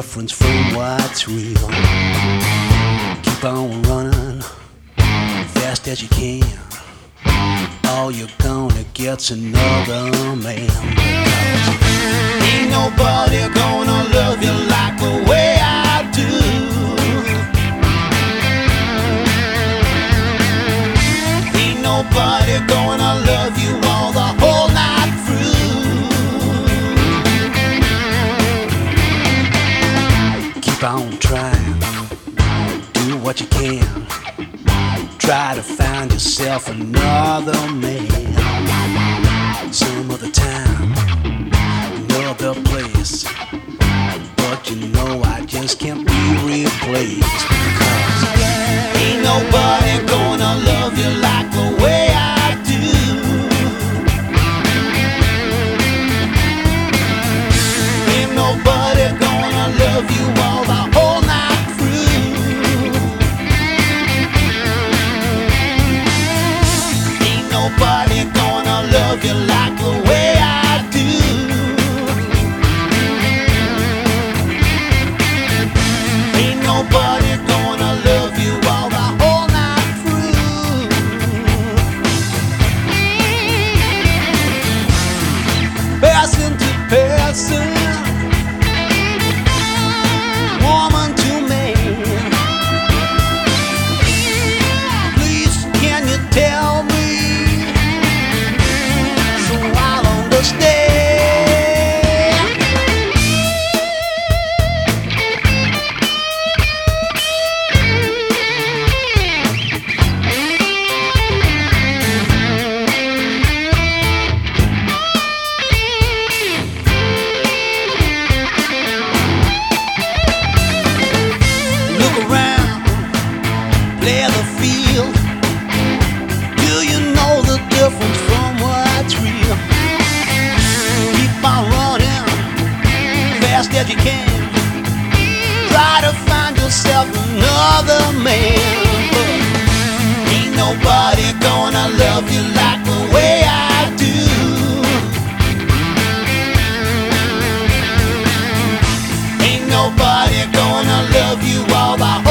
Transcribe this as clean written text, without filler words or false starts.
difference from what's real. Keep on running fast as you can. All you're gonna get's another man. Ain't nobody gonna love you like the way I do. Ain't nobody gonna love you all the whole night through. Keep on trying, do what you can. Try to find yourself another man. Some other time, another place. But you know I just can't be replaced. Because ain't nobody gonna love you like the way I do. Ain't nobody gonna love you all the whole night through. Ain't nobody gonna love you like the way I do. Ain't nobody gonna love you all the whole night through. Person to person, woman to man. Please, can you tell me so I'll understand? Look around, play the field. Do you know the difference from what's real? Keep on running fast as you can. Try to find yourself another man. But ain't nobody gonna love you like the way I do. Ain't nobody gonna love you all the